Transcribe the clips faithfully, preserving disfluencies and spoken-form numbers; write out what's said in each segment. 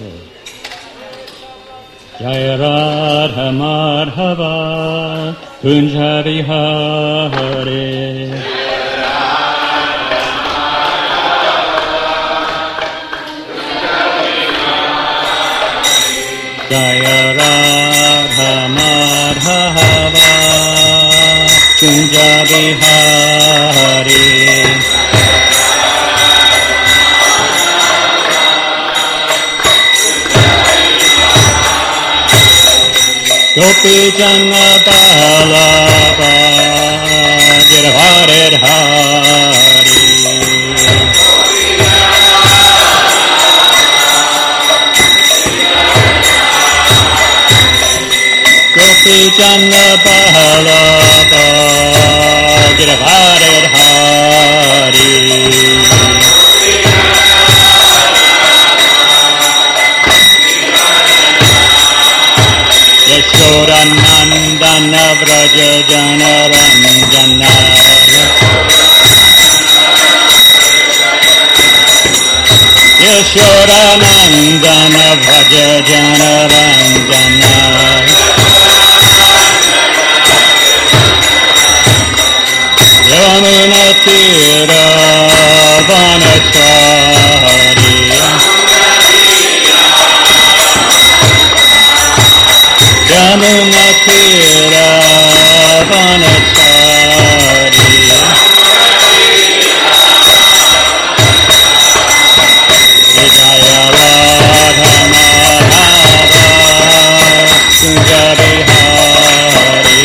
Okay. Jaya Radha Madhava Kunja Vihare Jaya Radha Madhava Kunja Vihare Gopi Jana Balaba Girhare Hari Gopi Jana Balaba Girhare Hari Yashodanandana Vraja Jana Ranjana Yashodanandana Vraja Jana Ranjana Yamuna Tira Vanachari Yamuna Tira Vanachari Jaya Radha Madhava Kunja Vihare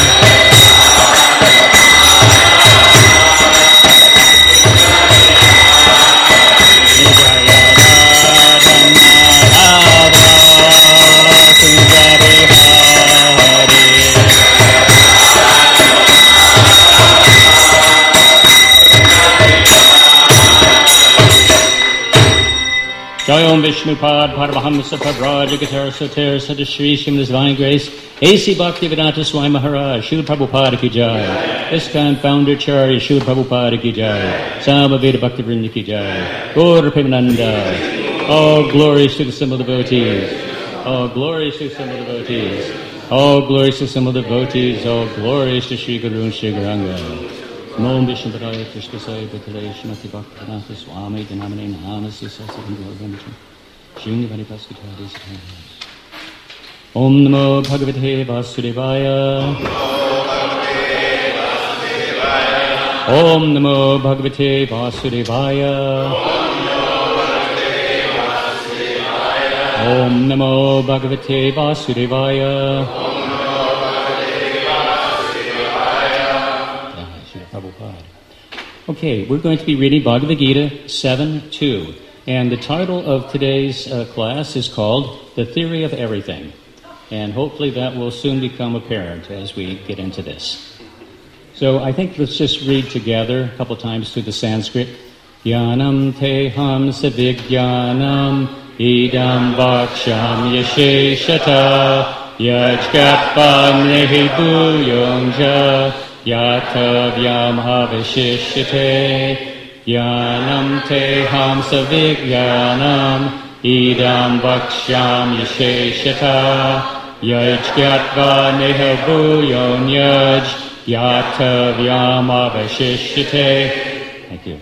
Jayom Vishnupad Paramahamsa Prabhupada Jagatar Soter Sadashri Shrimad Divine Grace A C Bhaktivedanta Swami Maharaj Srila Prabhupada Ki Jai ISKCON Founder Charya Srila Prabhupada Ki Jai Samaveda Bhaktivinoda Ki Jai Gaur Premananda All glories to the simple devotees All glories to the simple devotees All glories to the simple devotees All glories to Sri Guru and Sri Gauranga Om Vishnu Padaya Krishna Sai Bhakti Shrimati Bhaktivedanta Swami Dhanamani Namasi Sasakam Gurvanacham Shunya Varipaskutari Sattva Om Namo Bhagavate Vasudevaya Om Namo Bhagavate Vasudevaya Om Namo Bhagavate Vasudevaya Okay, we're going to be reading Bhagavad Gita seven two, and the title of today's uh, class is called The Theory of Everything, and hopefully that will soon become apparent as we get into this. So I think let's just read together a couple times through the Sanskrit. Yanam te ham savigyanam idam vaksham yasheshata yajgatvam nehi bhuyongja Yatavyam havishishyate Yanam te ham savigyanam Idam vakshyam yasheshata Yajgatva neha bhuyon yaj Yatavyam havishishyate. Thank you.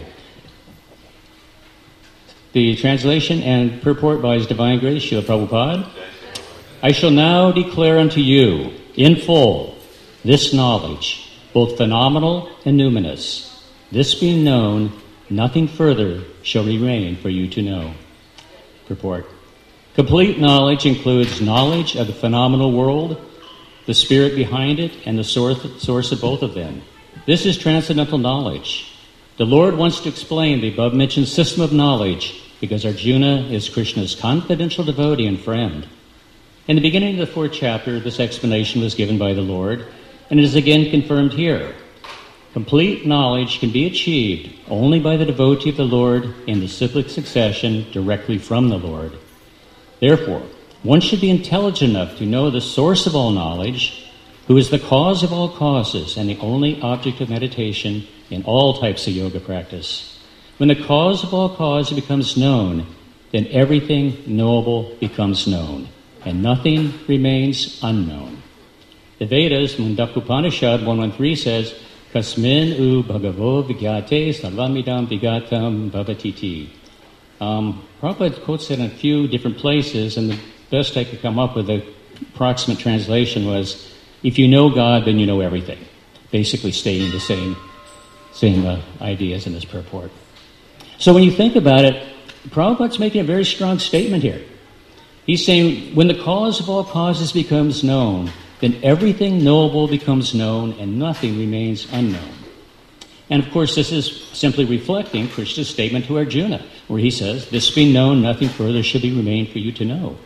The translation and purport by His Divine Grace, Srila Prabhupada. I shall now declare unto you, in full, this knowledge, both phenomenal and numinous. This being known, nothing further shall remain for you to know. Purport. Complete knowledge includes knowledge of the phenomenal world, the spirit behind it, and the source, source of both of them. This is transcendental knowledge. The Lord wants to explain the above-mentioned system of knowledge because Arjuna is Krishna's confidential devotee and friend. In the beginning of the fourth chapter, this explanation was given by the Lord, and it is again confirmed here. Complete knowledge can be achieved only by the devotee of the Lord in the cyclic succession directly from the Lord. Therefore, one should be intelligent enough to know the source of all knowledge, who is the cause of all causes and the only object of meditation in all types of yoga practice. When the cause of all causes becomes known, then everything knowable becomes known, and nothing remains unknown. The Vedas, Mundakupanishad one thirteen says, Kasmin u bhagavo vigyate sarvamidam vigatam bhavatiti. Um, Prabhupada quotes it in a few different places, and the best I could come up with, the approximate translation was, if you know God, then you know everything. Basically stating the same, same uh, ideas in this purport. So when you think about it, Prabhupada's making a very strong statement here. He's saying, when the cause of all causes becomes known, then everything knowable becomes known and nothing remains unknown. And of course, this is simply reflecting Krishna's statement to Arjuna, where he says, this being known, nothing further should be remain for you to know.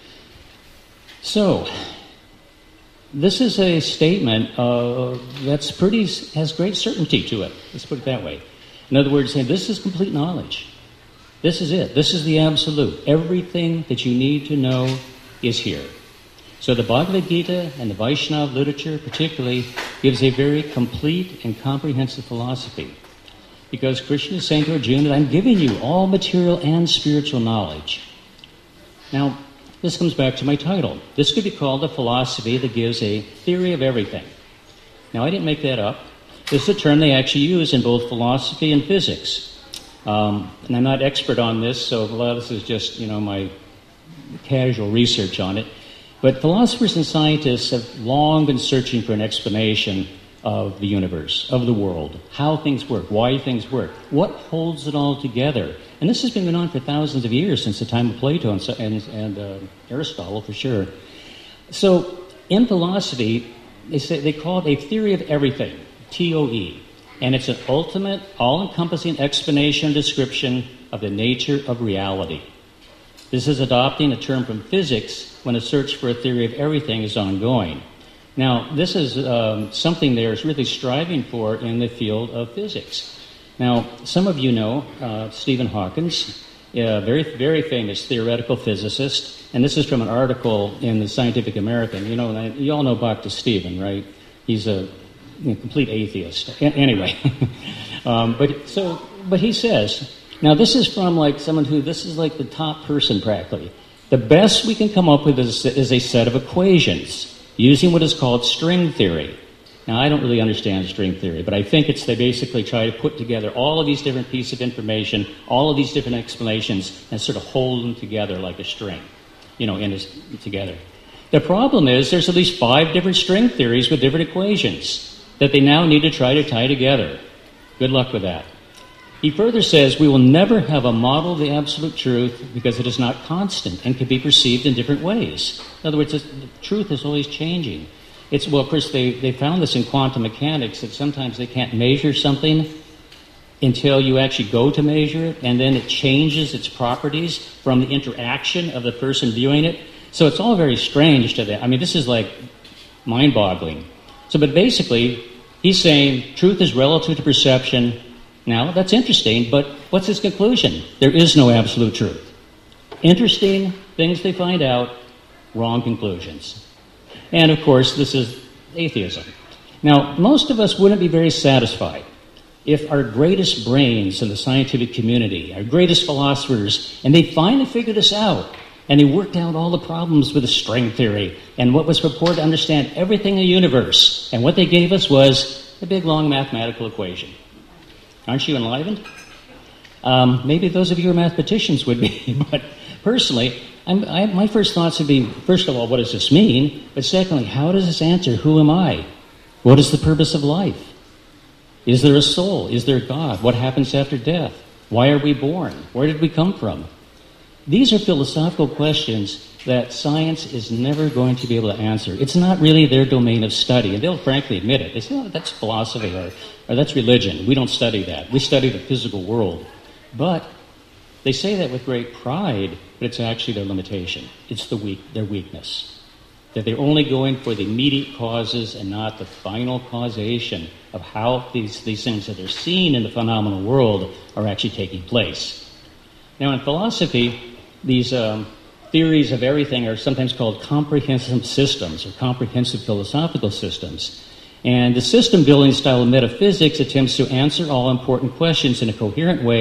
So, this is a statement uh, that's pretty, has great certainty to it. Let's put it that way. In other words, saying this is complete knowledge. This is it. This is the absolute. Everything that you need to know is here. So the Bhagavad Gita and the Vaishnava literature particularly gives a very complete and comprehensive philosophy. Because Krishna is saying to Arjuna, I'm giving you all material and spiritual knowledge. Now, this comes back to my title. This could be called a philosophy that gives a theory of everything. Now, I didn't make that up. This is a term they actually use in both philosophy and physics. Um, and I'm not expert on this, so a lot of this is just, you know, my casual research on it. But philosophers and scientists have long been searching for an explanation of the universe, of the world, how things work, why things work, what holds it all together. And this has been going on for thousands of years, since the time of Plato and, and, and uh, Aristotle, for sure. So in philosophy, they say they call it a theory of everything, T O E. And it's an ultimate, all-encompassing explanation and description of the nature of reality. This is adopting a term from physics when a search for a theory of everything is ongoing. Now, this is um, something they're really striving for in the field of physics. Now, some of you know uh, Stephen Hawking, a very, very famous theoretical physicist, and this is from an article in the Scientific American. You know, you all know Bhakti Stephen, right? He's a you know, complete atheist. A- anyway, um, but so, but he says. Now, this is from like someone who, this is like the top person practically. The best we can come up with is, is a set of equations using what is called string theory. Now, I don't really understand string theory, but I think it's they basically try to put together all of these different pieces of information, all of these different explanations, and sort of hold them together like a string, you know, in a, together. The problem is there's at least five different string theories with different equations that they now need to try to tie together. Good luck with that. He further says we will never have a model of the absolute truth because it is not constant and can be perceived in different ways. In other words, the truth is always changing. It's, well, of course, they, they found this in quantum mechanics, that sometimes they can't measure something until you actually go to measure it, and then it changes its properties from the interaction of the person viewing it. So it's all very strange to them. I mean, this is like mind-boggling. So, but basically, he's saying truth is relative to perception. Now, that's interesting, but what's his conclusion? There is no absolute truth. Interesting things they find out, wrong conclusions. And, of course, this is atheism. Now, most of us wouldn't be very satisfied if our greatest brains in the scientific community, our greatest philosophers, and they finally figured this out, and they worked out all the problems with the string theory and what was purported to understand everything in the universe, and what they gave us was a big, long mathematical equation. Aren't you enlivened? Um, maybe those of you who are mathematicians would be, but personally, I'm, I, my first thoughts would be, first of all, what does this mean? But secondly, how does this answer who am I? What is the purpose of life? Is there a soul? Is there God? What happens after death? Why are we born? Where did we come from? These are philosophical questions that science is never going to be able to answer. It's not really their domain of study, and they'll frankly admit it. They say, oh, that's philosophy, or, or that's religion. We don't study that. We study the physical world. But they say that with great pride, but it's actually their limitation. It's the weak, their weakness. That they're only going for the immediate causes and not the final causation of how these, these things that they're seeing in the phenomenal world are actually taking place. Now, in philosophy, these um, theories of everything are sometimes called comprehensive systems or comprehensive philosophical systems. And the system-building style of metaphysics attempts to answer all important questions in a coherent way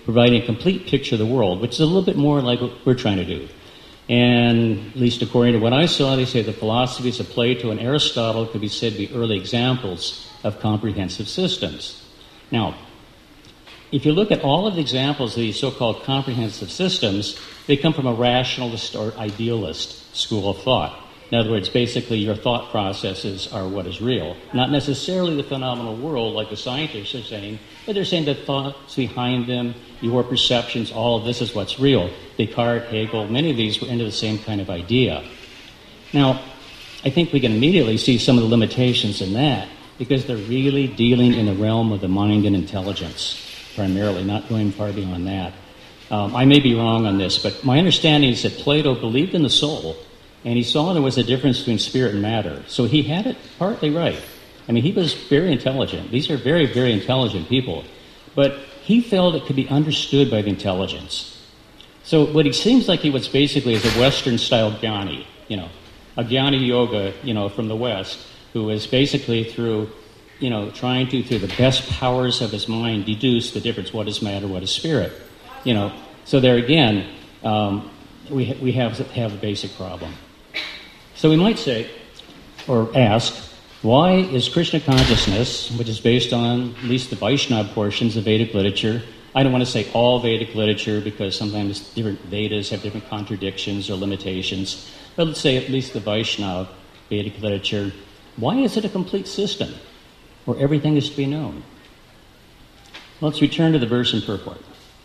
providing a complete picture of the world, which is a little bit more like what we're trying to do. And at least according to what I saw, they say the philosophies of Plato and Aristotle could be said to be early examples of comprehensive systems. Now, if you look at all of the examples of these so-called comprehensive systems, they come from a rationalist or idealist school of thought. In other words, basically your thought processes are what is real. Not necessarily the phenomenal world like the scientists are saying, but they're saying the thoughts behind them, your perceptions, all of this is what's real. Descartes, Hegel, many of these were into the same kind of idea. Now, I think we can immediately see some of the limitations in that because they're really dealing in the realm of the mind and intelligence, primarily, not going far beyond that. Um, I may be wrong on this, but my understanding is that Plato believed in the soul, and he saw there was a difference between spirit and matter. So he had it partly right. I mean, he was very intelligent. These are very, very intelligent people. But he felt it could be understood by the intelligence. So what he seems like he was basically is a Western-style Jnani, you know, a Jnani yoga, you know, from the West, who is basically through, you know, trying to, through the best powers of his mind, deduce the difference, what is matter, what is spirit. You know, so there again, um, we, ha- we have, have a basic problem. So we might say, or ask, why is Krishna consciousness, which is based on at least the Vaishnava portions of Vedic literature, I don't want to say all Vedic literature because sometimes different Vedas have different contradictions or limitations, but let's say at least the Vaishnava Vedic literature, why is it a complete system where everything is to be known? Let's return to the verse in purport.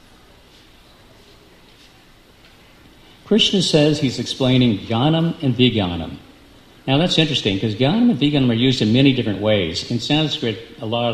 Krishna says he's explaining Jnanam and Vijnanam. Now that's interesting because Jnanam and Vijnanam are used in many different ways. In Sanskrit, a lot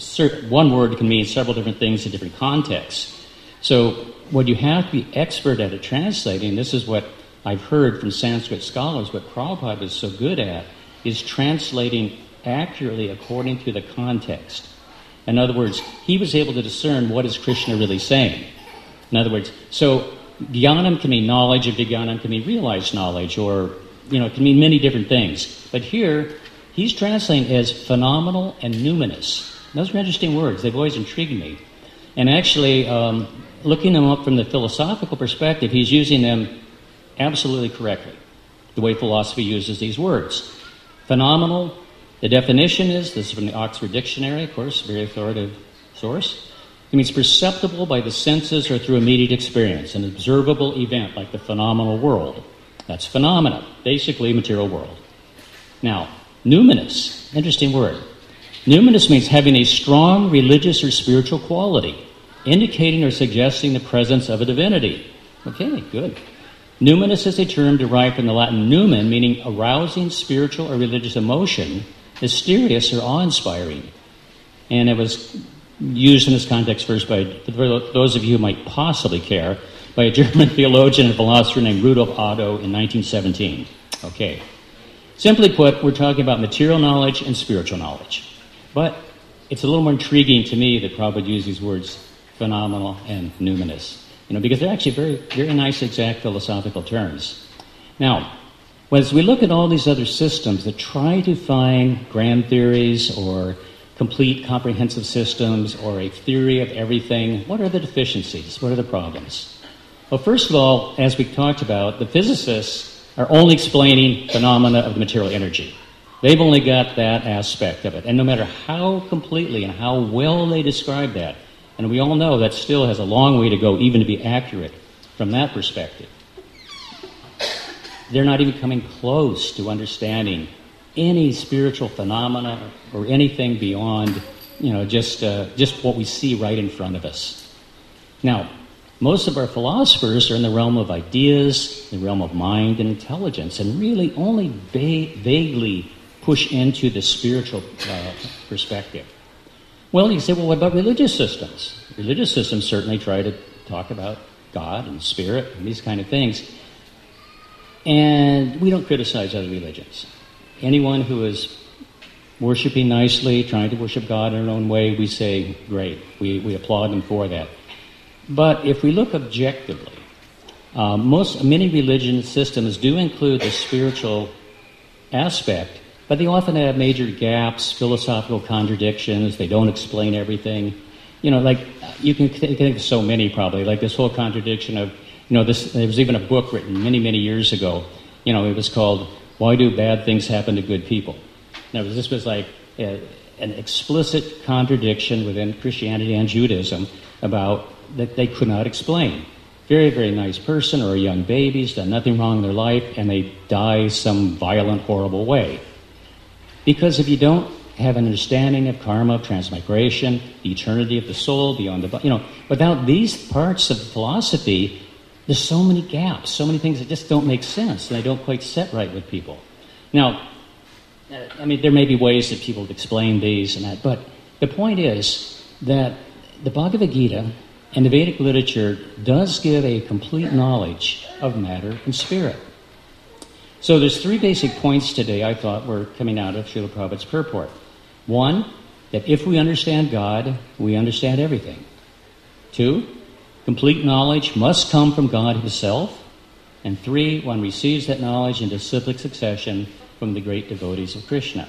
of one word can mean several different things in different contexts. So what you have to be expert at it translating, this is what I've heard from Sanskrit scholars, what Prabhupada is so good at, is translating accurately according to the context. In other words, he was able to discern what is Krishna really saying. In other words, so Jnanam can mean knowledge, and Vijnanam can mean realized knowledge, or, you know, it can mean many different things. But here, he's translating as phenomenal and numinous. Those are interesting words. They've always intrigued me. And actually, um, looking them up from the philosophical perspective, he's using them absolutely correctly, the way philosophy uses these words. Phenomenal, the definition is, this is from the Oxford Dictionary, of course, very authoritative source. It means perceptible by the senses or through immediate experience, an observable event like the phenomenal world. That's phenomena, basically material world. Now, numinous, interesting word. Numinous means having a strong religious or spiritual quality, indicating or suggesting the presence of a divinity. Okay, good. Numinous is a term derived from the Latin numen, meaning arousing spiritual or religious emotion, mysterious or awe-inspiring. And it was used in this context first by, for those of you who might possibly care, by a German theologian and philosopher named Rudolf Otto in nineteen seventeen. Okay. Simply put, we're talking about material knowledge and spiritual knowledge. But it's a little more intriguing to me that Prabhupada used these words, phenomenal and numinous, you know, because they're actually very, very nice, exact philosophical terms. Now, as we look at all these other systems that try to find grand theories or complete comprehensive systems or a theory of everything, what are the deficiencies? What are the problems? Well, first of all, as we talked about, the physicists are only explaining phenomena of the material energy. They've only got that aspect of it. And no matter how completely and how well they describe that, and we all know that still has a long way to go even to be accurate from that perspective, they're not even coming close to understanding any spiritual phenomena or anything beyond, you know, just uh, just what we see right in front of us. Now, most of our philosophers are in the realm of ideas, the realm of mind and intelligence, and really only va- vaguely push into the spiritual uh, perspective. Well, you say, well, what about religious systems? Religious systems certainly try to talk about God and spirit and these kind of things. And we don't criticize other religions. Anyone who is worshiping nicely, trying to worship God in their own way, we say, great. We, we applaud them for that. But if we look objectively, uh, most many religion systems do include the spiritual aspect, but they often have major gaps, philosophical contradictions. They don't explain everything. you know, like, you can think of so many probably, like this whole contradiction of, you know, this, there was even a book written many, many years ago, you know, it was called, Why Do Bad Things Happen to Good People? Now, this was like a, an explicit contradiction within Christianity and Judaism about that they could not explain. Very, very nice person or a young baby's done nothing wrong in their life, and they die some violent, horrible way. Because if you don't have an understanding of karma, of transmigration, the eternity of the soul beyond the body, you know, without these parts of philosophy, there's so many gaps, so many things that just don't make sense, and they don't quite set right with people. Now, I mean, there may be ways that people explain these and that, but the point is that the Bhagavad Gita and the Vedic literature does give a complete knowledge of matter and spirit. So there's three basic points today I thought were coming out of Srila Prabhupada's purport. One, that if we understand God, we understand everything. Two, complete knowledge must come from God himself. And three, one receives that knowledge in disciplic succession from the great devotees of Krishna.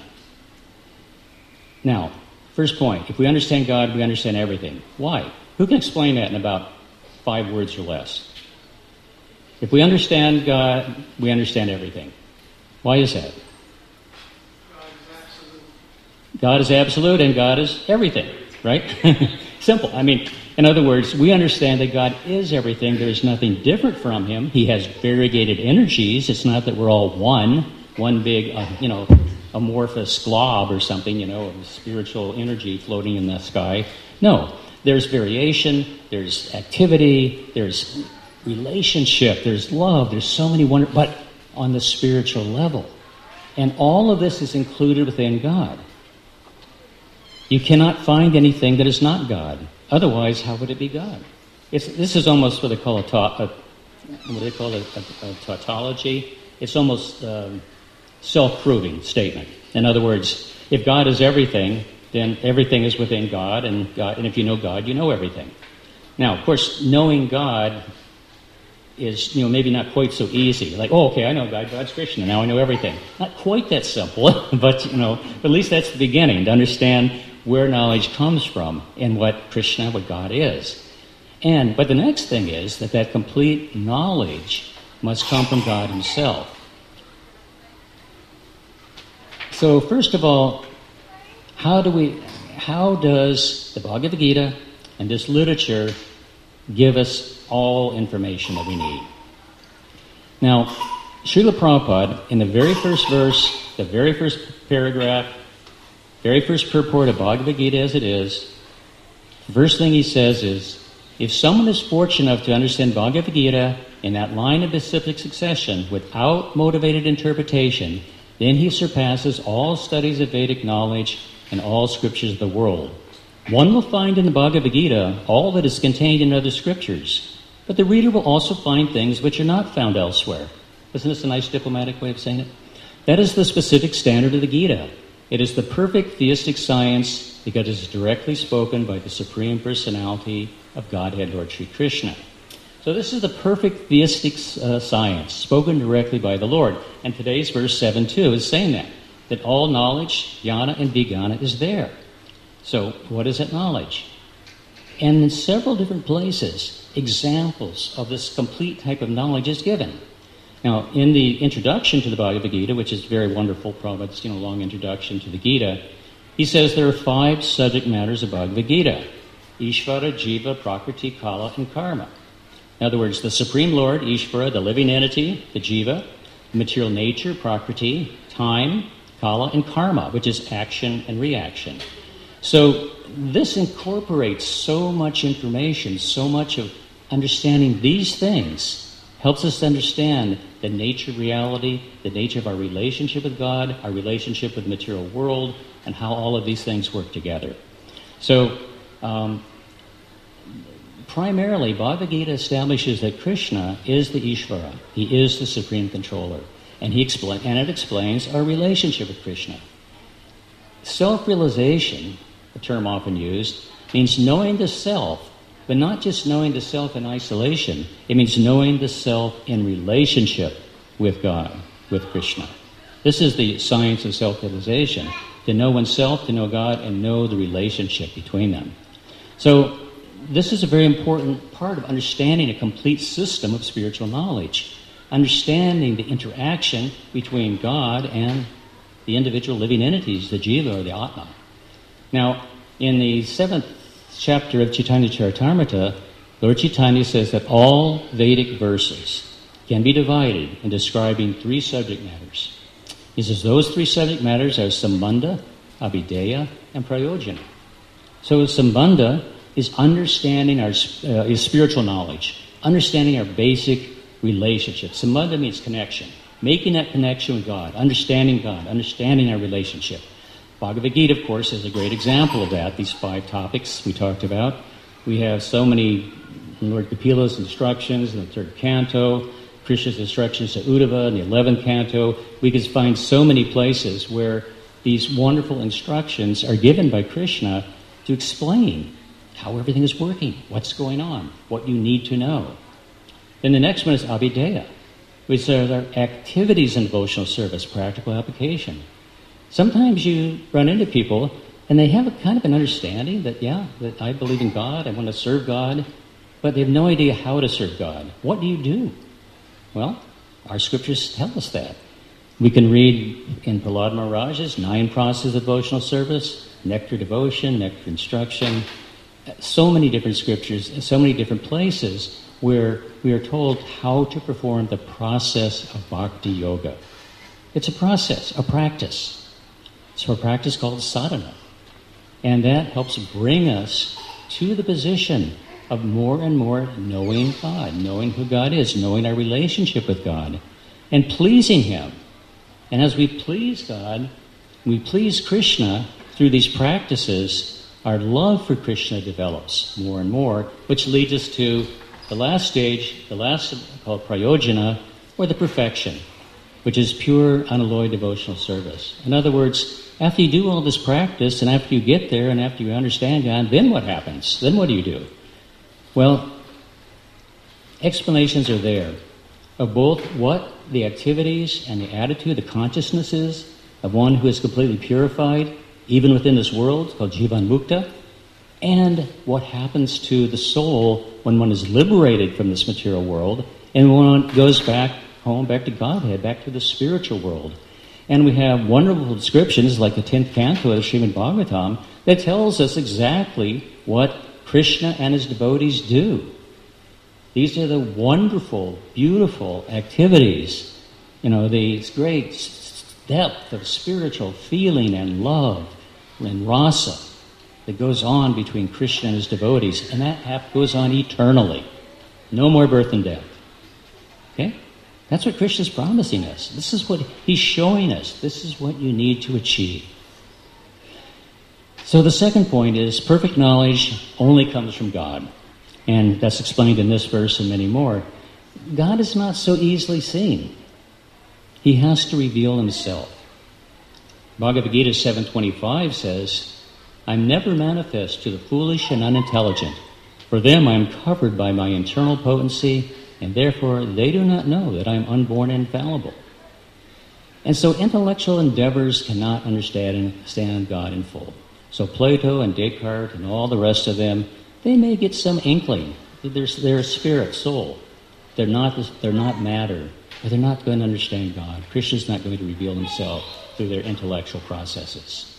Now, first point, if we understand God, we understand everything. Why? Who can explain that in about five words or less? If we understand God, we understand everything. Why is that? God is absolute and God is everything, right? Simple. I mean, in other words, we understand that God is everything. There's nothing different from him. He has variegated energies. It's not that we're all one, one big, uh, you know, amorphous glob or something, you know, of spiritual energy floating in the sky. No, there's variation, there's activity, there's relationship, there's love, there's so many wonder, but on the spiritual level. And all of this is included within God. You cannot find anything that is not God. Otherwise, how would it be God? It's, this is almost what they call a, ta- a what do they call it, a, a tautology. It's almost um, self-proving statement. In other words, if God is everything, then everything is within God, and God, and if you know God, you know everything. Now, of course, knowing God is, you know, maybe not quite so easy. Like, oh, okay, I know God, God's Krishna, now I know everything. Not quite that simple, but, you know, at least that's the beginning, to understand where knowledge comes from and what Krishna, what God is. And, but the next thing is that that complete knowledge must come from God himself. So, first of all, how do we, how does the Bhagavad Gita and this literature give us all information that we need? Now, Srila Prabhupada, in the very first verse, the very first paragraph, very first purport of Bhagavad Gita as it is, the first thing he says is, if someone is fortunate enough to understand Bhagavad Gita in that line of disciplic succession without motivated interpretation, then he surpasses all studies of Vedic knowledge and all scriptures of the world. One will find in the Bhagavad Gita all that is contained in other scriptures, but the reader will also find things which are not found elsewhere. Isn't this a nice diplomatic way of saying it? That is the specific standard of the Gita. It is the perfect theistic science because it is directly spoken by the Supreme Personality of Godhead, Lord Sri Krishna. So this is the perfect theistic uh, science, spoken directly by the Lord. And today's verse seven two is saying that, that all knowledge, jnana and vijnana, is there. So what is that knowledge? And in several different places, examples of this complete type of knowledge is given. Now, in the introduction to the Bhagavad Gita, which is very wonderful, Prabhupada's, you know, long introduction to the Gita, he says there are five subject matters of Bhagavad Gita: Ishvara, Jiva, Prakriti, Kala, and Karma. In other words, the Supreme Lord, Ishvara, the living entity, the Jiva, material nature, Prakriti, time, Kala, and Karma, which is action and reaction. So this incorporates so much information, so much of understanding these things helps us to understand the nature of reality, the nature of our relationship with God, our relationship with the material world, and how all of these things work together. So, um, primarily, Bhagavad Gita establishes that Krishna is the Ishvara. He is the supreme controller. And, he expl- and it explains our relationship with Krishna. Self-realization, a term often used, means knowing the self, but not just knowing the self in isolation. It means knowing the self in relationship with God, with Krishna. This is the science of self-realization, to know oneself, to know God, and know the relationship between them. So this is a very important part of understanding a complete system of spiritual knowledge, understanding the interaction between God and the individual living entities, the jiva or the atma. Now, in the seventh chapter of Chaitanya Charitamrita, Lord Chaitanya says that all Vedic verses can be divided in describing three subject matters. He says those three subject matters are Sambandha, Abhideya, and Prayojana. So Sambandha is understanding our uh, is spiritual knowledge, understanding our basic relationship. Sambandha means connection, making that connection with God, understanding God, understanding our relationship. Bhagavad Gita, of course, is a great example of that, these five topics we talked about. We have so many, Lord Kapila's instructions in the third canto, Krishna's instructions to Uddhava in the eleventh canto. We can find so many places where these wonderful instructions are given by Krishna to explain how everything is working, what's going on, what you need to know. Then the next one is Abhideya, which are the activities in devotional service, practical application. Sometimes you run into people and they have a kind of an understanding that, yeah, that I believe in God, I want to serve God, but they have no idea how to serve God. What do you do? Well, our scriptures tell us that. We can read in Prahlad Maharaj's nine processes of devotional service, nectar devotion, nectar instruction, so many different scriptures, so many different places where we are told how to perform the process of bhakti yoga. It's a process, a practice. So a practice called sadhana. And that helps bring us to the position of more and more knowing God, knowing who God is, knowing our relationship with God, and pleasing Him. And as we please God, we please Krishna through these practices, our love for Krishna develops more and more, which leads us to the last stage, the last called prayojana, or the perfection, which is pure, unalloyed devotional service. In other words, after you do all this practice, and after you get there, and after you understand God, then what happens? Then what do you do? Well, explanations are there of both what the activities and the attitude, the consciousness is of one who is completely purified, even within this world, called Jivan Mukta, and what happens to the soul when one is liberated from this material world and one goes back home, back to Godhead, back to the spiritual world. And we have wonderful descriptions like the tenth canto of Srimad Bhagavatam that tells us exactly what Krishna and his devotees do. These are the wonderful, beautiful activities, you know, the great depth of spiritual feeling and love and rasa that goes on between Krishna and his devotees, and that goes on eternally. No more birth and death. Okay? That's what Krishna's promising us. This is what he's showing us. This is what you need to achieve. So the second point is perfect knowledge only comes from God. And that's explained in this verse and many more. God is not so easily seen. He has to reveal himself. Bhagavad Gita seven twenty-five says, I'm never manifest to the foolish and unintelligent. For them I am covered by my internal potency, and therefore they do not know that I am unborn and infallible. And so intellectual endeavors cannot understand and understand God in full. So Plato and Descartes and all the rest of them, they may get some inkling. They're, they're a spirit, soul. They're not, they're not matter. But they're not going to understand God. Krishna's not going to reveal himself through their intellectual processes.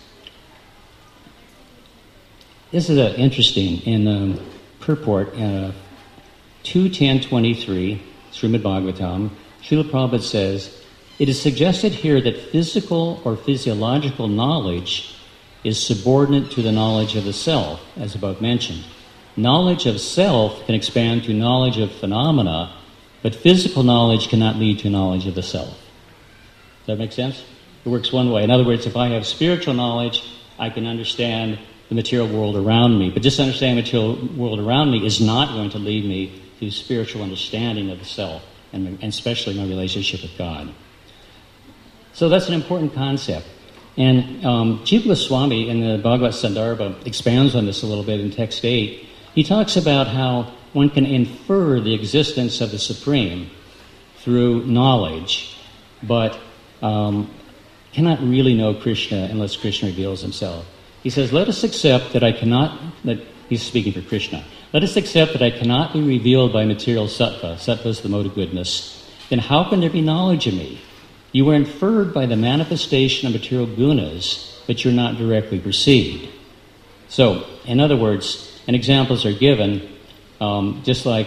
This is uh, interesting. In um, purport, uh, two ten twenty-three, Srimad Bhagavatam, Srila Prabhupada says, it is suggested here that physical or physiological knowledge is subordinate to the knowledge of the self, as above mentioned. Knowledge of self can expand to knowledge of phenomena, but physical knowledge cannot lead to knowledge of the self. Does that make sense? It works one way. In other words, if I have spiritual knowledge, I can understand the material world around me. But just understanding the material world around me is not going to lead me to spiritual understanding of the self, and, and especially my relationship with God. So that's an important concept. And um, Jiva Goswami in the Bhagavad Sandarbha expands on this a little bit in text eight. He talks about how one can infer the existence of the Supreme through knowledge, but um, cannot really know Krishna unless Krishna reveals himself. He says, let us accept that I cannot, that He's speaking for Krishna. Let us accept that I cannot be revealed by material sattva. Sattva is the mode of goodness. Then how can there be knowledge of me? You are inferred by the manifestation of material gunas, but you're not directly perceived. So, in other words, and examples are given, um, just like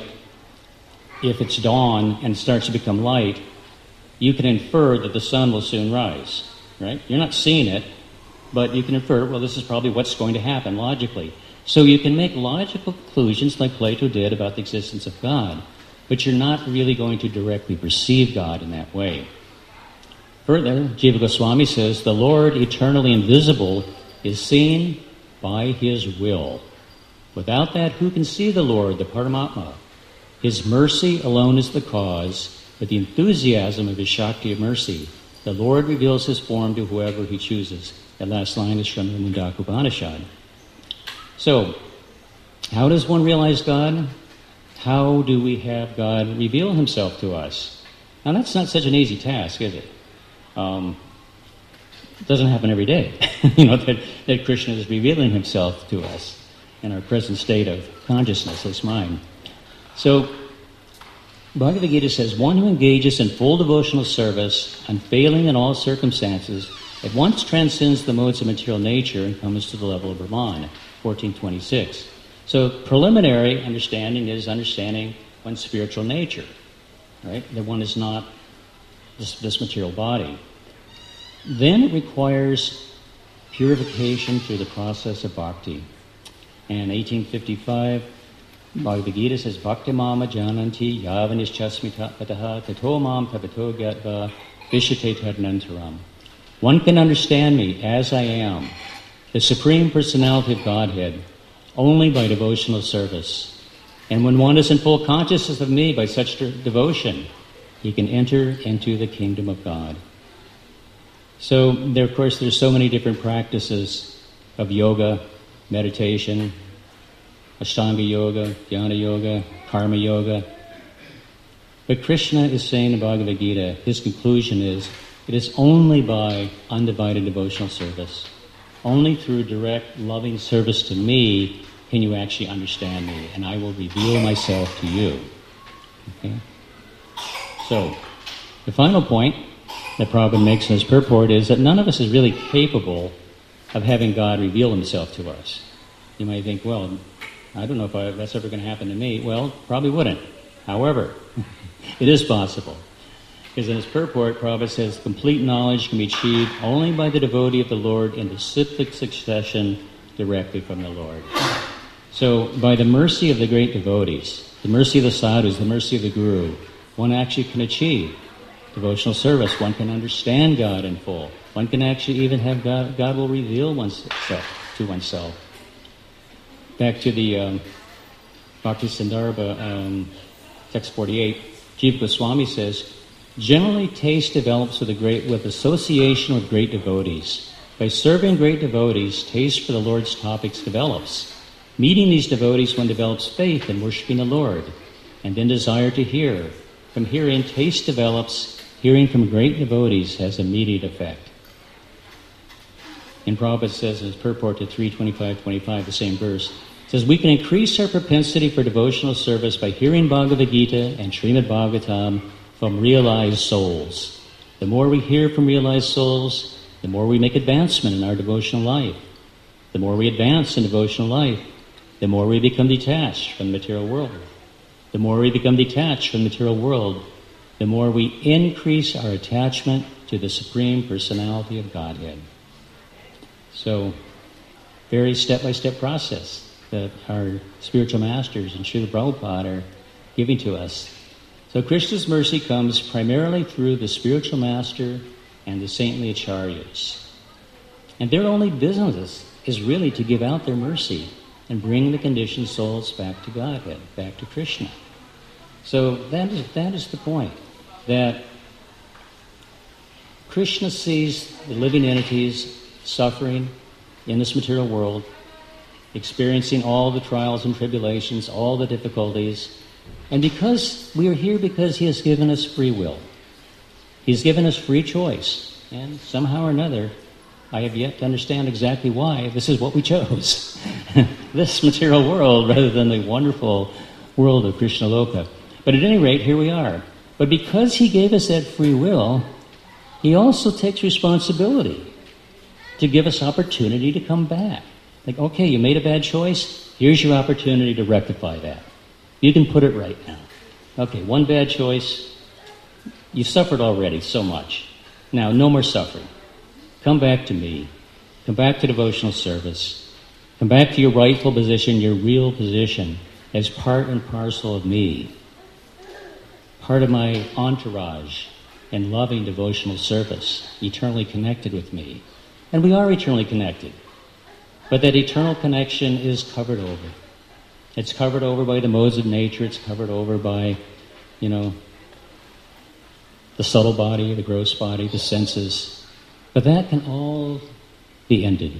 if it's dawn and starts to become light, you can infer that the sun will soon rise, right? You're not seeing it, but you can infer, well, this is probably what's going to happen logically. So you can make logical conclusions like Plato did about the existence of God, but you're not really going to directly perceive God in that way. Further, Jiva Goswami says, the Lord, eternally invisible, is seen by His will. Without that, who can see the Lord, the Paramatma? His mercy alone is the cause, but the enthusiasm of His Shakti of mercy, the Lord reveals His form to whoever He chooses. That last line is from the Mundaka Upanishad. So, how does one realize God? How do we have God reveal Himself to us? Now, that's not such an easy task, is it? Um, it doesn't happen every day, you know, that, that Krishna is revealing Himself to us in our present state of consciousness as mind. So, Bhagavad Gita says, one who engages in full devotional service, unfailing in all circumstances, at once transcends the modes of material nature and comes to the level of Brahman, fourteen twenty-six. So, preliminary understanding is understanding one's spiritual nature, right? That one is not This, this material body. Then it requires purification through the process of bhakti. And eighteen fifty-five, Bhagavad Gita says, Bhakti mama jananti yavanischasmi tatpataha tato mam tapato gatva vishate tadnantaram. One can understand me as I am, the Supreme Personality of Godhead, only by devotional service. And when one is in full consciousness of me by such de- devotion, he can enter into the kingdom of God. So, there, of course, there's so many different practices of yoga, meditation, Ashtanga yoga, Jnana yoga, Karma yoga. But Krishna is saying in Bhagavad Gita, his conclusion is, it is only by undivided devotional service, only through direct, loving service to me can you actually understand me, and I will reveal myself to you. Okay? So, the final point that Prabhupada makes in his purport is that none of us is really capable of having God reveal Himself to us. You might think, well, I don't know if I, that's ever going to happen to me. Well, probably wouldn't. However, it is possible. Because in his purport, Prabhupada says, complete knowledge can be achieved only by the devotee of the Lord in the cyclic succession directly from the Lord. So, by the mercy of the great devotees, the mercy of the sadhus, the mercy of the Guru, one actually can achieve devotional service. One can understand God in full. One can actually even have God, God will reveal oneself to oneself. Back to the um, Bhakti Sandarbha, um, text forty-eight, Jiva Goswami says, generally taste develops with, a great, with association with great devotees. By serving great devotees, taste for the Lord's topics develops. Meeting these devotees, one develops faith in worshiping the Lord, and then desire to hear. From hearing, taste develops. Hearing from great devotees has immediate effect. And Prabhupada says in his purport to three twenty-five twenty-five, the same verse, says, we can increase our propensity for devotional service by hearing Bhagavad Gita and Srimad Bhagavatam from realized souls. The more we hear from realized souls, the more we make advancement in our devotional life. The more we advance in devotional life, the more we become detached from the material world. The more we become detached from the material world, the more we increase our attachment to the Supreme Personality of Godhead. So, very step-by-step process that our spiritual masters and Srila Prabhupada are giving to us. So Krishna's mercy comes primarily through the spiritual master and the saintly acharyas. And their only business is really to give out their mercy and bring the conditioned souls back to Godhead, back to Krishna. So that is, that is the point, that Krishna sees the living entities suffering in this material world, experiencing all the trials and tribulations, all the difficulties, and because we are here because He has given us free will. He's given us free choice, and somehow or another, I have yet to understand exactly why this is what we chose. This material world rather than the wonderful world of Krishnaloka. But at any rate, here we are. But because he gave us that free will, he also takes responsibility to give us opportunity to come back. Like, okay, you made a bad choice, here's your opportunity to rectify that. You can put it right now. Okay, one bad choice, you suffered already so much. Now, no more suffering. Come back to me. Come back to devotional service. Come back to your rightful position, your real position, as part and parcel of me. Part of my entourage and loving devotional service, eternally connected with me. And we are eternally connected. But that eternal connection is covered over. It's covered over by the modes of nature. It's covered over by, you know, the subtle body, the gross body, the senses. But that can all be ended.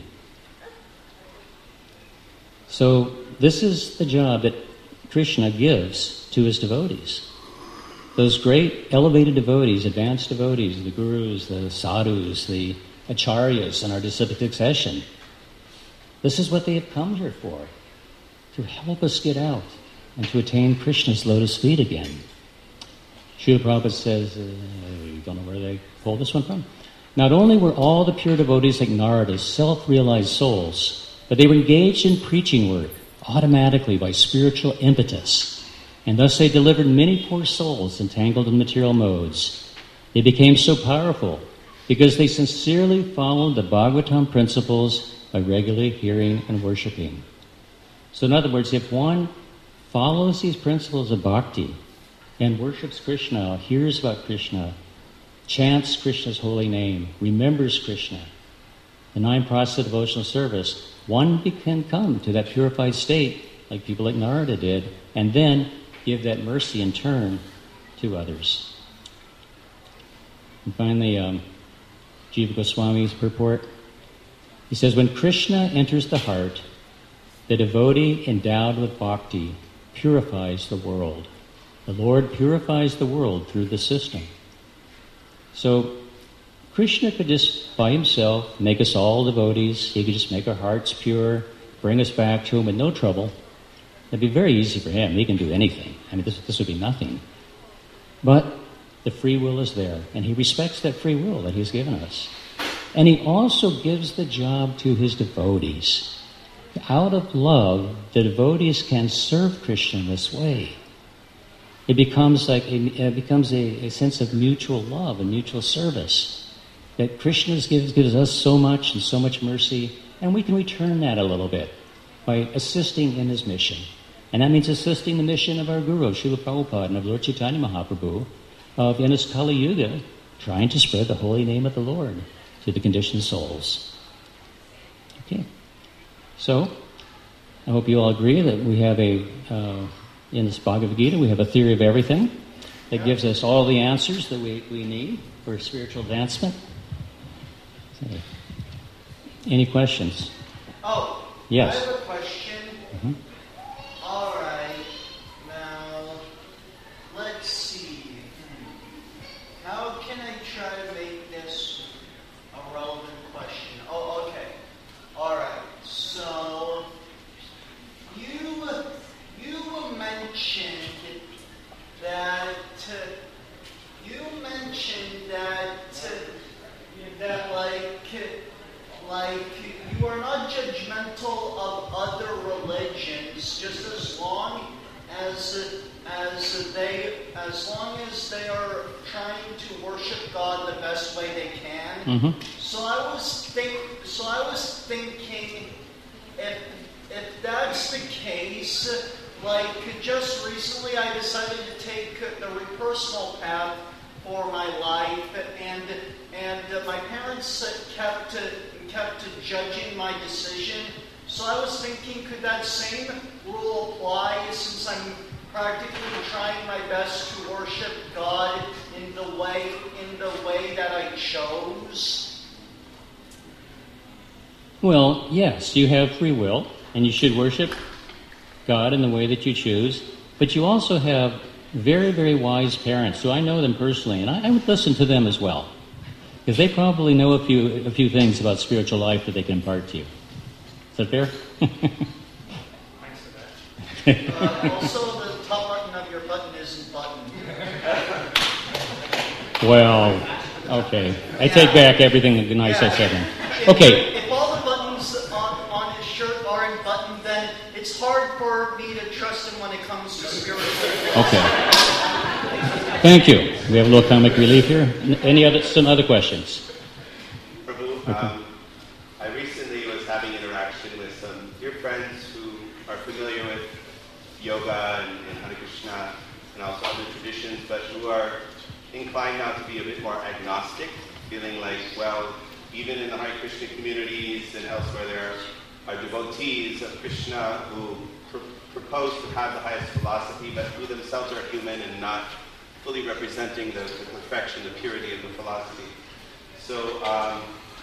So this is the job that Krishna gives to his devotees. Those great elevated devotees, advanced devotees, the gurus, the sadhus, the acharyas in our disciplic succession. This is what they have come here for, to help us get out and to attain Krishna's lotus feet again. Srila Prabhupada says, uh, I don't know where they pulled this one from. Not only were all the pure devotees like Narada self-realized souls, but they were engaged in preaching work automatically by spiritual impetus. And thus they delivered many poor souls entangled in material modes. They became so powerful because they sincerely followed the Bhagavatam principles by regularly hearing and worshiping. So in other words, if one follows these principles of bhakti and worships Krishna, hears about Krishna, chants Krishna's holy name, remembers Krishna, the nine process of devotional service, one can come to that purified state like people like Narada did, and then give that mercy in turn to others. And finally, um, Jiva Goswami's purport. He says, when Krishna enters the heart, the devotee endowed with bhakti purifies the world. The Lord purifies the world through the system. So Krishna could just, by himself, make us all devotees. He could just make our hearts pure, bring us back to him with no trouble. It'd be very easy for him. He can do anything. I mean, this, this would be nothing. But the free will is there, and he respects that free will that he's given us. And he also gives the job to his devotees. Out of love, the devotees can serve Krishna in this way. It becomes like a, it becomes a, a sense of mutual love and mutual service. That Krishna gives, gives us so much and so much mercy, and we can return that a little bit by assisting in his mission. And that means assisting the mission of our Guru, Srila Prabhupada, and of Lord Chaitanya Mahaprabhu, of in his Kali Yuga, trying to spread the holy name of the Lord to the conditioned souls. Okay. So, I hope you all agree that we have a, uh, in this Bhagavad Gita, we have a theory of everything that gives us all the answers that we, we need for spiritual advancement. Okay. Any questions? Oh, yes. I have a question. Mm-hmm. All right. Now, let's see. How can I try to make this a relevant question? Oh, okay. All right. So, you you mentioned that you mentioned that that like like you are not judgmental of other religions, just as long as as they as long as they are trying to worship God the best way they can. Mm-hmm. So I was think so I was thinking if if that's the case, like just recently I decided to take the personal path for my life, and and my parents kept kept judging my decision. So I was thinking, could that same rule apply since I'm practically trying my best to worship God in the way in the way that I chose? Well, yes, you have free will, and you should worship God in the way that you choose. But you also have very, very wise parents, who I know them personally, and I, I would listen to them as well. Because they probably know a few a few things about spiritual life that they can impart to you. Is that fair? uh, also, the top button of your button isn't buttoned. Well, okay. I take back everything nice yeah. I said. If, Okay. If all the buttons on, on his shirt aren't buttoned, then it's hard for me to trust him when it comes to spiritual. Okay. Thank you. We have a little comic relief here. Any other, some other questions? Prabhu, Okay. um, I recently was having interaction with some dear friends who are familiar with yoga and, and Hare Krishna and also other traditions, but who are inclined now to be a bit more agnostic, feeling like, well, even in the Hare Krishna communities and elsewhere, there are devotees of Krishna who pr- propose to have the highest philosophy, but who themselves are human and not fully representing the, the perfection, the purity of the philosophy. So, um,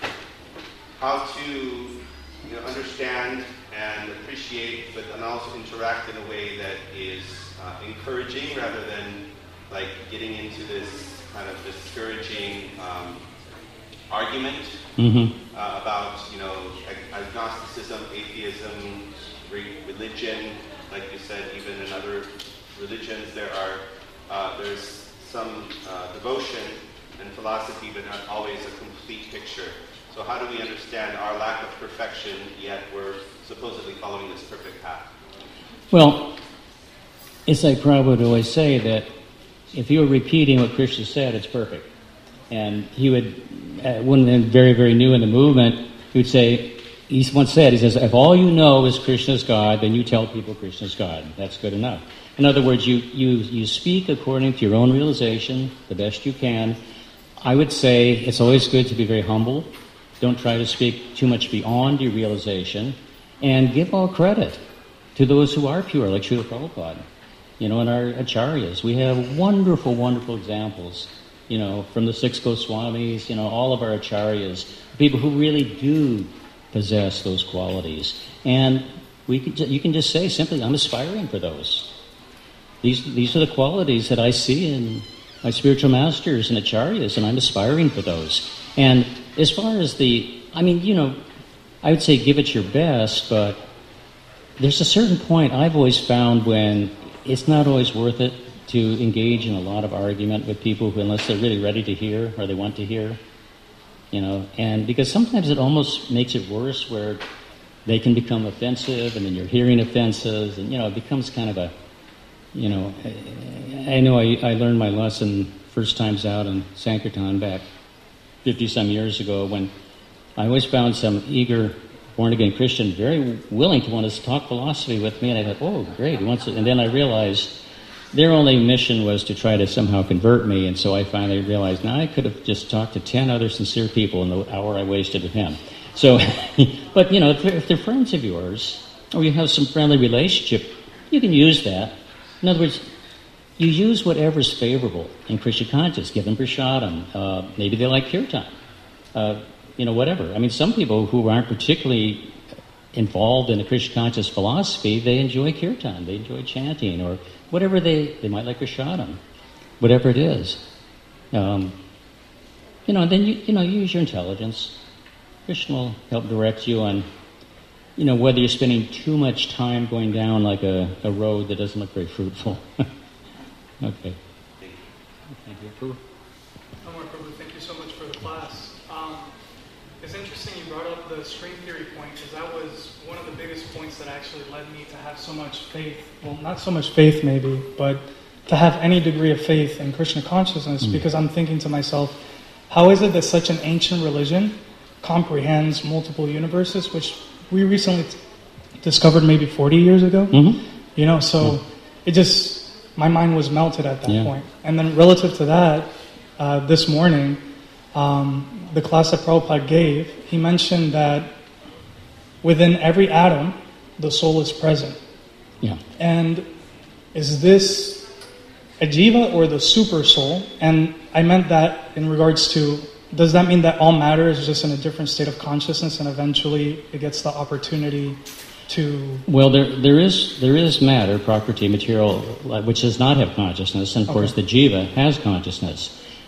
how to you know, understand and appreciate, but and also interact in a way that is uh, encouraging rather than like getting into this kind of discouraging um, argument Mm-hmm. uh, about you know ag- agnosticism, atheism, re- religion. Like you said, even in other religions, there are uh, there's some uh, devotion and philosophy, but not always a complete picture. So how do we understand our lack of perfection, yet we're supposedly following this perfect path? Well, it's like Prabhupada would always say that if you were repeating what Krishna said, it's perfect. And he would, uh, when they're very, very new in the movement, he would say, he once said, he says, if all you know is Krishna's God, then you tell people Krishna's God. That's good enough. In other words, you, you, you speak according to your own realization, the best you can. I would say it's always good to be very humble. Don't try to speak too much beyond your realization. And give all credit to those who are pure, like Srila Prabhupada. You know, in our acharyas, we have wonderful, wonderful examples, you know, from the six Goswamis, you know, all of our acharyas, people who really do possess those qualities. And we could, you can just say simply, I'm aspiring for those. These, these are the qualities that I see in my spiritual masters and acharyas, and I'm aspiring for those. And as far as the, I mean, you know, I would say give it your best, but there's a certain point I've always found when it's not always worth it to engage in a lot of argument with people who, unless they're really ready to hear or they want to hear, you know, and because sometimes it almost makes it worse where they can become offensive and then you're hearing offenses and, you know, it becomes kind of a, you know, I, I know I, I learned my lesson first times out in Sankirtan back fifty-some years ago when I always found some eager born-again Christian very willing to want to talk philosophy with me, and I thought, oh, great, he wants to, and then I realized their only mission was to try to somehow convert me, and so I finally realized, now I could have just talked to ten other sincere people in the hour I wasted with him. So, but, you know, if they're, if they're friends of yours, or you have some friendly relationship, you can use that. In other words, you use whatever's favorable in Krishna consciousness. Give them prasadam. Uh, maybe they like kirtan. Uh, you know, whatever. I mean, some people who aren't particularly involved in the Krishna conscious philosophy, they enjoy kirtan, they enjoy chanting, or whatever they, they might like prasadam, whatever it is. Um, you know, and then you, you know, use your intelligence. Krishna will help direct you on, you know, whether you're spending too much time going down like a, a road that doesn't look very fruitful. Okay. Thank you. Prabhu. Omar Prabhu, thank you so much for the class. Um, it's interesting you brought up the string theory point, because that was one of the biggest points that actually led me to have so much faith. Well, not so much faith maybe, but to have any degree of faith in Krishna consciousness, mm. because I'm thinking to myself, how is it that such an ancient religion comprehends multiple universes, which we recently t- discovered maybe forty years ago? Mm-hmm. You know, so mm. it just... my mind was melted at that yeah. point. And then relative to that, uh, this morning, um, the class that Prabhupada gave, he mentioned that within every atom, the soul is present. Yeah. And is this a jiva or the super soul? And I meant that in regards to, does that mean that all matter is just in a different state of consciousness and eventually it gets the opportunity to... Well, there there is there is matter, property, material, which does not have consciousness, and of okay. course the jiva has consciousness.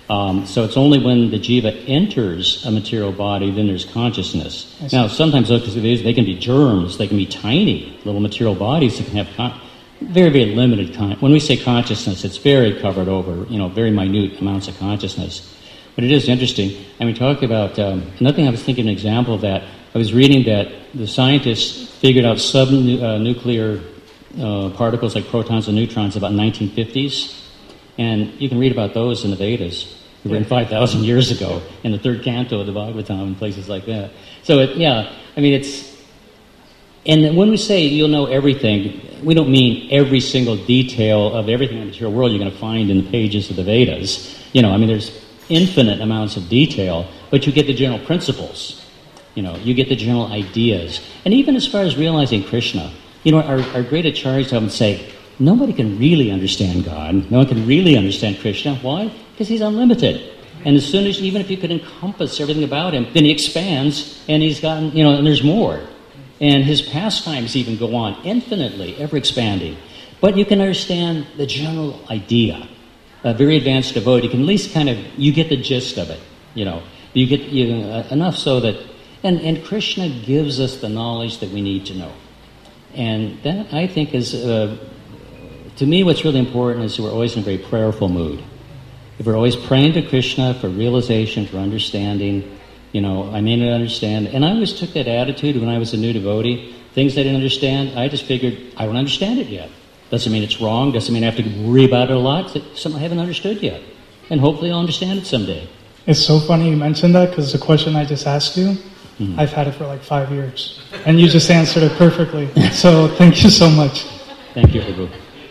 Um, so it's only when the jiva enters a material body, then there's consciousness. Now, sometimes those, they can be germs, they can be tiny little material bodies that can have con- very, very limited con- when we say consciousness, it's very covered over, you know, very minute amounts of consciousness. But it is interesting. And we talk about, um, another thing I was thinking an example of that, I was reading that the scientists figured out subnuclear uh, particles like protons and neutrons about nineteen fifties. And you can read about those in the Vedas, written five thousand years ago, in the third canto of the Bhagavatam and places like that. So, it, yeah, I mean, it's... And when we say you'll know everything, we don't mean every single detail of everything in the material world you're going to find in the pages of the Vedas. You know, I mean, there's infinite amounts of detail, but you get the general principles. You know, you get the general ideas. And even as far as realizing Krishna, you know, our, our great acharyas often say, nobody can really understand God. No one can really understand Krishna. Why? Because he's unlimited. And as soon as, even if you could encompass everything about him, then he expands, and he's gotten, you know, and there's more. And his pastimes even go on infinitely, ever expanding. But you can understand the general idea. A very advanced devotee can at least kind of, you get the gist of it, you know. You get you, uh, enough so that, and, and Krishna gives us the knowledge that we need to know. And that, I think, is... Uh, To me, what's really important is we're always in a very prayerful mood. If we're always praying to Krishna for realization, for understanding, you know, I may not understand. And I always took that attitude when I was a new devotee. Things I didn't understand, I just figured, I don't understand it yet. Doesn't mean it's wrong. Doesn't mean I have to worry about it a lot. It's something I haven't understood yet. And hopefully I'll understand it someday. It's so funny you mentioned that, because the question I just asked you, mm-hmm. I've had it for like five years. And you just answered it perfectly. So thank you so much. Thank you, Prabhu.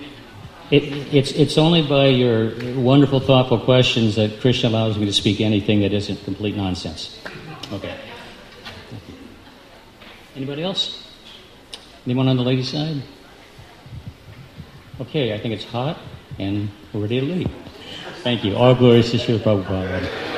It, it's, it's only by your wonderful, thoughtful questions that Krishna allows me to speak anything that isn't complete nonsense. Okay. Anybody else? Anyone on the ladies' side? Okay, I think it's hot, and we're ready to leave. Thank you. All glories to Srila Prabhupada.